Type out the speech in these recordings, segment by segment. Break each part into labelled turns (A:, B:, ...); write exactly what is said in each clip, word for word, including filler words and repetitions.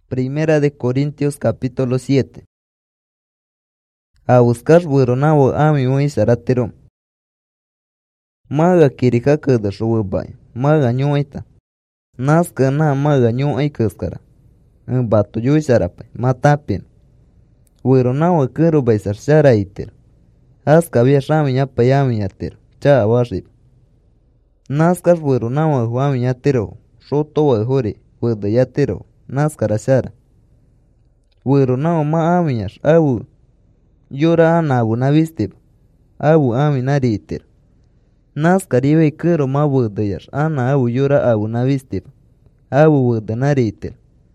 A: Primera de Corintios capítulo siete. A buscar bueronawa ami muy saratero. Maga kirika kada shubai. Maga ñuaita. Nazca na maga ñuai kaskara. En bato yui sarapai. Matapin. Bueronawa kero baisar sharaiter. Aska via shami ñapa yami yatero. Cha warip. Nazca bueronawa huami yatero. Shoto wa hori. Wada yatero. Nazca shara. Bueronawa ma aminyas. Awu. Yora ana abu na vistib. Abu ami nariter. Nazca ribe kero ma wadayas. Ana abu yora abu na vistib. Abu wada nariter.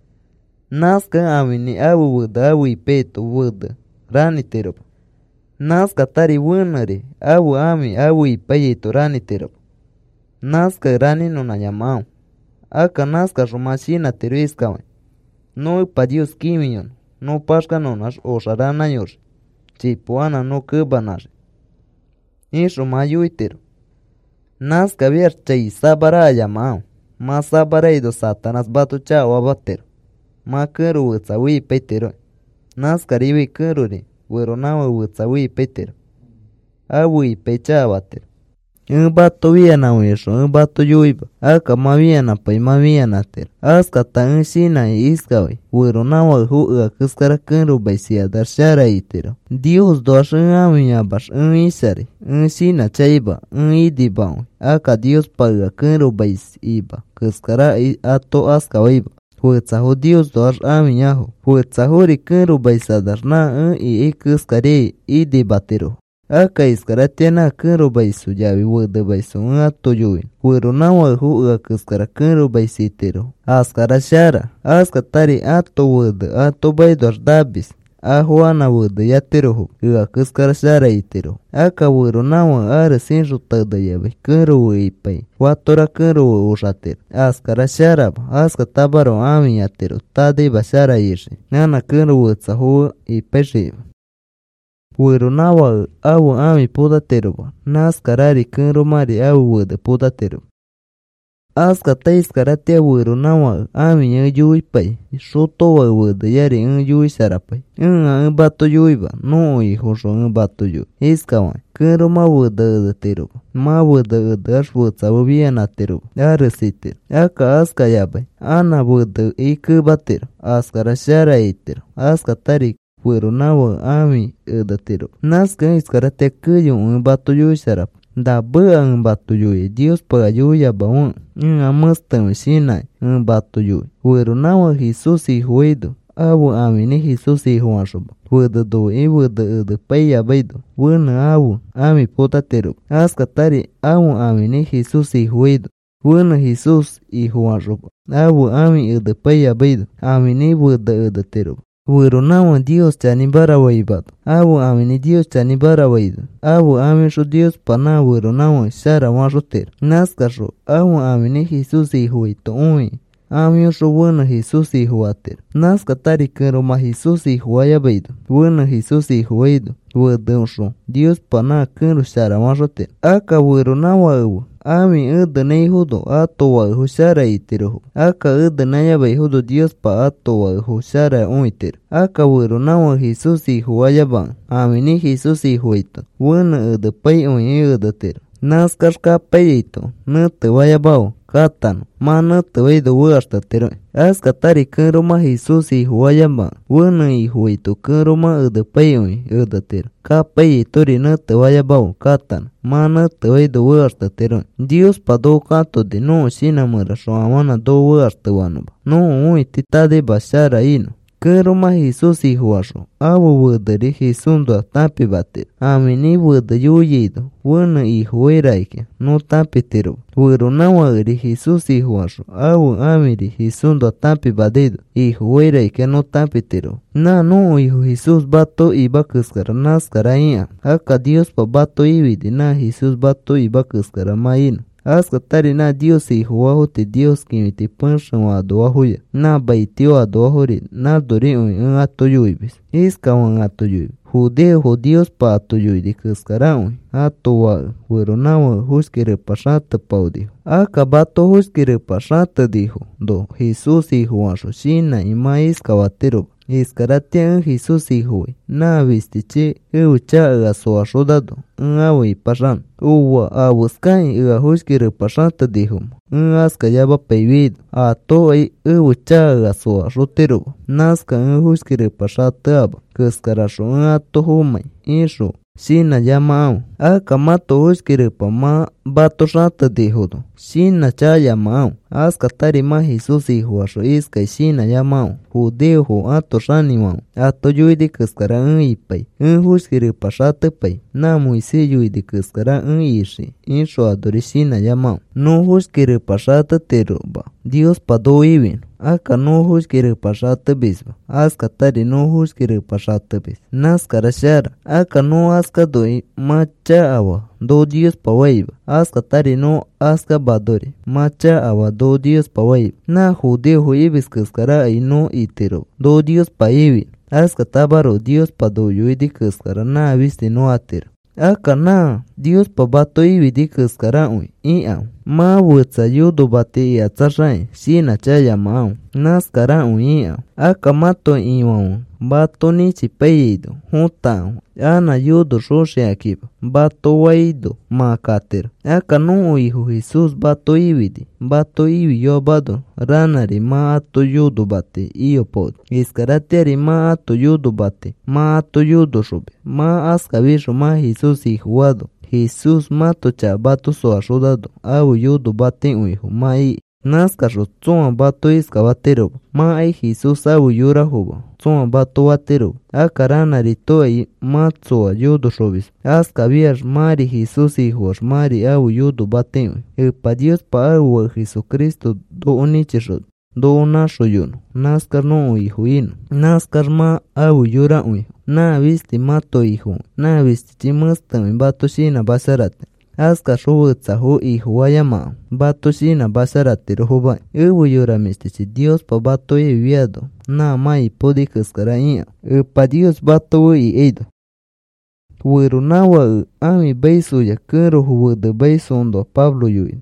A: Nazca amini abu wada abu ipeto wada. Ranitero. Nazca tari wunari. Abu ami abu ipayeto ranitero. Nazca rani no na llamao. Aka nazca rumashina tero iskawan. No pa Dios kimion. No pasca nonas osarana yor. Chipuana no kubanar. Isho mayuitero. Nazca ver chay sabara llamao. Ma sabara ido satanas batu chao abatero. Ma kero wutsawi petero. Nazca ribe kero ri. Weronawa wutsawi petero. Awi pecha abatero. Un bato viena wisho, un bato yuiba. Aka ma viena pay ma viena ter. Aska ta un shina e iskawi. Weronawa hu ua kuskara kero baisia dar shara itero. Dios doas un aminya bas un isari. Un shina chaiba, un idibawi. Aka Dios paga kero bais iba. Kuskara ato aska waiba. Huetsaho Dios doas aminyaho. Huetsaho ri kero baisa dar na un i i kuskare idibatero. Aka iskara tiena kero baisu yavi wada baisu un ato yuin. Weronawa hu ua kuskara kero baisitero. Askara shara. Aska tari ato wada ato baidor dabis. Ahuana wada yatero hu. Ua kuskara shara itero. Aka weronawa ara sinru tada yavi kero weipai. Watora kero usatero. Askara shara. Aska tabaro ami yatero. Tadeba shara ishi. Nana kero wetsa hu ipeshi. Weronawa awu ami podatero. Naskarari kero mari awu wada podatero. Aska taiskaratea weronawa ami yang yui pai. Shoto wa wada yari ang yui sarapai. Ang ang bato yui ba. No hijos ang bato yui. Iskawan. Kero ma wada edatero. Ma wada edas wada wabianatero. Arasitero. Aka aska yabai. Ana wada ikubatero. Askara shara itero. Aska tarik. Weronawa ami edatero. Nazca iskaratea kuyo un bato yui sarap. Da bea un bato yui. Dios paga yui abaun. Un amastan shinai un bato yui. Weronawa Jesus hijuido. Abu amini Jesus hijuashoba. Wada do i wada eda paya baido. Wana abu ami potatero. Aska tari abu amini Jesus hijuido. Wana Jesus hijuashoba. Abu ami eda paya baido. Amini wada edatero. Weronawa Dios chanibara waibado. Abu amini Dios chanibara waido. Abu amisho Dios pana weronawa shara warotero. Nazcasho abu amini Jesus hijuito ui. Amisho wana Jesus hijuatero. Nazca tari kero ma Jesus hijuaya baido. Wana Jesus hijuaido. Wadonsho Dios pana kero shara warotero. Aka weronawa abu. Ami eda nei hudo ato wa hushara itero. Aka eda naya bai hudo Dios pa ato wa hushara uitero. Aka weronawa Jesus hijuaya ban. Ami ni Jesus hijuito. Wana eda pai ui eda tero. Nazcashka payito. Nete vaya bao. Katano. Ma nete vaido wasta tero. Aska tari kero ma Jesus hijuaya ban. Wana hijuito kero ma eda pai ui eda tero. Ka payito ri nete vaya bao. Katano. Ma nete vaido wasta tero. Dios pa do kato de no shina mura shoamana do wasta wanuba. No ui titade bashara ino. Kero ma Jesus hijuasho. Abu wadari Jesundo tapi bater. Amini wada yuyido. Wana hijueraike. No tapi tero. Weronawa eri Jesus hijuasho. Abu amiri Jesundo tapi badedo. Hijueraike no tapi tero. Na no hijo Jesus bato iba kuskara naskara ia. Aka Dios pa bato ibidi na Jesus bato iba kuskara maino. Aska tari na Dios hijuaho te Dios kimiti panshan wa adoahuya. Na baitio adoahori. Na dori un ato yuibis. Iska un ato yuib. Judeo judíos pa atuyuydi kıskaraun. Atuwa wɨrunawa huskiripashata paudijo. Akabato huskiripashata dijo. Do Jesús hijuasho shina ima iskawatiruba. Iskaratia en Jesús hijuwi. Na vistichi eucha asuashudado. En awi pashan. Uwa awuskai ea huskiripashata dijo. En aska yaba peivido. Ato ay eucha asuashutiruba. Naska en huskiripashata aba. Kıskarasho en ato humay. Isho. Shina yamao. Akamato huskiripa ma bato shata dijodo. Shina cha yamao. Aska tari ma Jesús hijuasho iskay shina yamao. Judeo ho ato shanimao. Ato yuidi kıskara en ipay. En huskiripa shata pay. Na Moisés yuidi kıskara en ishi. Insho adori shina yamao. No huskiripa shata teruba. Dios pado ivin. Aka no huskiripa shata bisba. Aska tari no huskiripa shata bis. Naskara shara. Aka no aska doi macha awa. Do Dios pawaiba. Aska tari no aska badori. Macha awa do Dios pawaiba. Na judeo hu ibis kıskara ay no itiro. Do Dios pa ivin. Aska tabaro Dios pa do yuidi kıskara na visti no atiro. Aka na Dios pa bato ividi kıskara uy. Iam. Ma wutsa yudu bati i atsashay. Shina chaya maun. Naskara uy iam. Aka mato iwaun. Bato nichi peido. Hutan. Ana yudu shoshi akiba. Bato waido. Makatir. Aka no hijo Jesús bato ividi. Bato ivi yo bado. Ranari ma ato yudu bati. Iyo pod. Iskarateri ma ato yudu bati. Ma ato yudu shubi. Ma aska visho ma Jesús hijuado. Jesús mato cha bato so ayudado. Au yudu bati uijo ma i. Naska sho tsua bato iska batero. Ma ay Jesús au yura hubo. Tsua bato batero. Akarana rito ay ma tsua yudu shobis. Aska vias mari Jesús hijos mari au yudu bati ui. Epa Dios pa au Jesucristo do unichishod. Do nasho yuno. Naskar no hijo ino. Naskar ma au yura uijo. Na visti mato hijo. Na visti chimustami bato shina basarate. Aska shubutsa hu hijo wayama. Bato shina basarate rohubay. Ewu yura mistichi Dios pa bato ye viado. Na mai podi kıskara iya. Epa Dios bato wu i eido. Wirunawa ami beisuya kero huwudu beisundo Pablo yuin.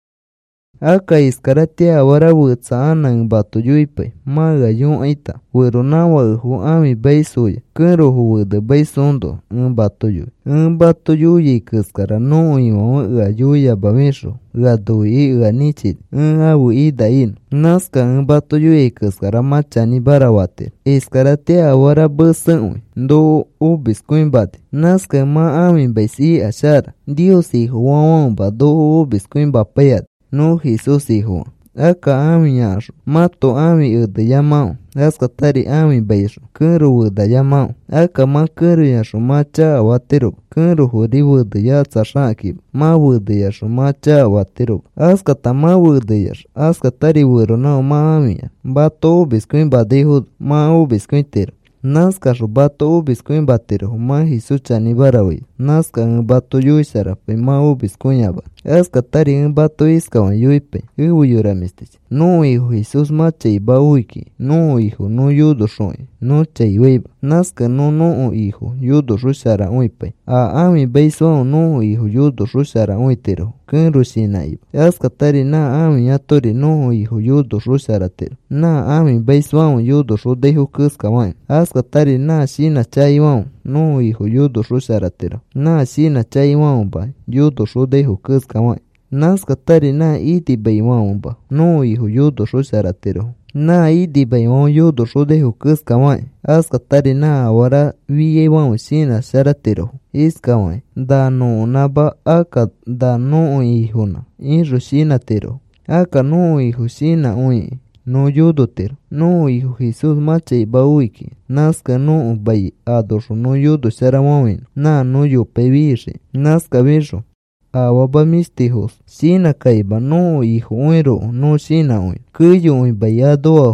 A: Aka iskaratia awara wutsa anang bato yuipay. Maga yun aita. Wirunawa hu ami beisuya. Kero huwudu beisundo. En bato yuy. En bato yuyi kıskara no iwa ua yuya bamisho. Ua dui ua nichid. En awu ida in. Naska en bato yuyi kıskara machani barawatir. Iskaratia awara besan uy. Do ubis kuimbati. Naska ma ami beisi ashara. Dios hijo wawamba do ubis kuimbapayat. No Jesús hijo. Aka ami yasho. Mato ami uda yamao. Aska tari ami beisho. Kero uda yamao. Aka ma kero yasho macha awatiro. Kero huri uda yatsa shakib. Ma uda yasho macha awatiro. Aska tama uda yasho. Aska tari uro nao ma ami ya. Bato ubiskuin badihud. Ma ubiskuin tiro. Naska shu bato ubiskuin batiro. Ma Jesús chani barawi. Naska en bato yuisarape. Ma ubiskuin yaba. Aska tari en bato iskawan yuipe. Ewu yuramistich. No hijo Jesús macha iba uiki. No hijo no yudo shoy. No chay weiba. Naska no no hijo yudo shushara uipe. A ami beiso no hijo yudo shushara uitero. Kenru shina iba. Aska tari na ami yatori no hijo yudo shushara tero. Na ami beiso yudo shudehu kuskawan. Aska tari na shina chaywan. No hijo yudo shushara tero. Na shina chaywan ba. Yudo shudehu kuskawan. Naska tari na iti beiwan ba. No hijo yudo shusaratero. Na iti beiwan yudo shudehu kuskawan. Aska tari na awara viyewan shina sharatero. Iskawan. Da no naba aka da no hijo na. Inro shina tero. Aka no hijo shina ui. No yudo tero. No hijo Jesús macha iba uiki. Naska no bay adosho no yudo sharawawin. Na no yu pevishi. Naska visho. Awaba mis hijos. Shina kaiba no hijo uiro no shina uy. Kuyo uy bayado ajo.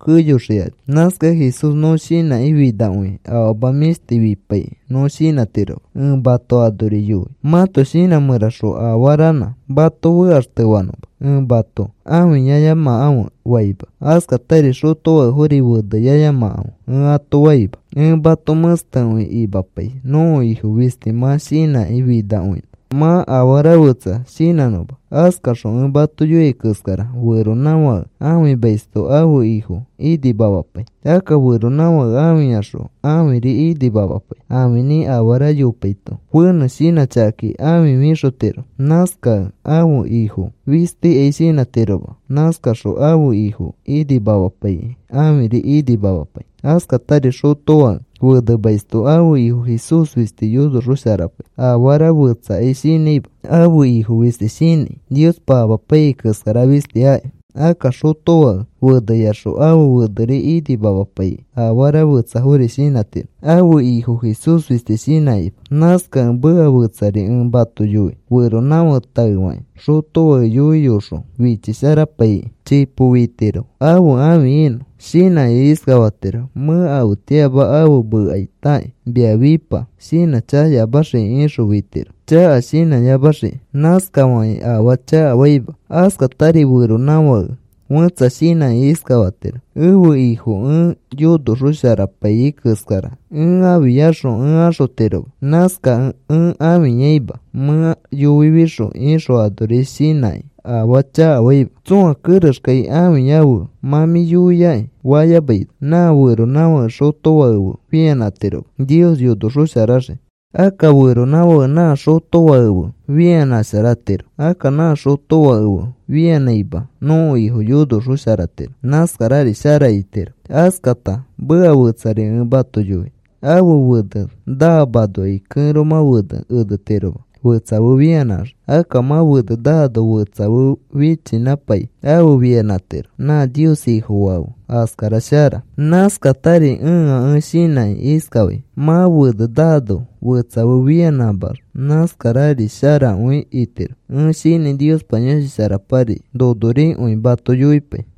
A: juyushia. Nazca Jesús no shina y vida ui. Aoba misti vipay. No shina tiro. Un bato adori yui. Mato shina murasho awarana. Bato wuarte wanoba. Un bato. Ami yayama amu waiba. Aska tari shuto wa huri wuda yayama amu. Un ato waiba. Un bato mustan ui ibapay. No hijo visti ma shina y vida ui. Ma awara wutsa shina noba. Aska sho un bato yui kuskara. Wero nawa ami beisto awu hijo. Idi babapay. Aka wero nawa ami asho. Ami ri idi babapay. Ami ni awara yupeito. Bueno shina chaki ami mishotero. Nazca awu hijo. Visti e shina teroba. Nazca sho awu hijo. Idi babapay. Ami ri idi babapay. Aska tari sho toa. Wuda baisto awu hijo Jesús visti yudo rusharapay. Awara wutsa e shini. Awu hijo visti shini. Dios babapay kuskara visti ay. Aka sho toa. Wuda yasho awu wuda ri idi babapay. Awara wutsa huri shina tiro. Awu hijo Jesús visti shina iba. Nazca mbua wutsa ri un bato yui. Wero nawa taiway. Sho toa yui yosho. Vichi sharapay. Chipu vitero. Awu ami ino. Shina iskawatero. Mu awu tiaba awu bu aitai. Bia vipa. Shina cha yabashi inshu vitero. Cha shina yabashi. Nazca wai awa cha waiba. Aska tari wero nawa. Wutsa shina iskawatero. Uwu hijo un yudo rusharapay kuskara. Un abi yasho un asho tero. Nazca un ami nyeiba. Mu yui visho inshu adori shinai. Awacha waiba. Tsua kurashkai ami yawu. Mami yuyay. Waya baid. Na wero nawa shoto wawu. Vienatero. Dios yudo rusharashe. Aka wero nawa na shoto wawu. Vienasharatero. Aka na shoto wawu. Vienaiba. No hijo yudo rusharatero. Nazcarari sharaitero. Askata. Bua wutsari un bato yui. Awu wuda. Da badoi kunroma wuda. Udatero. Wutsawu vienar. Aka ma wuda dado wutsawu vichinapay. Awu vienatero. Na Dios hijo wawu. Askara shara. Nazca tari un un shina iskawi. Ma wuda dado wutsawu vienabar. Nazcarari shara ui itero. Un shini Dios pañoshi sharapari. Dodori ui bato yuipe.